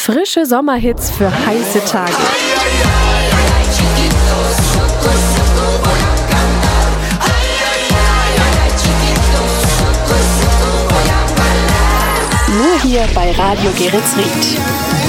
Frische Sommerhits für heiße Tage. Nur hier bei Radio Geretsried.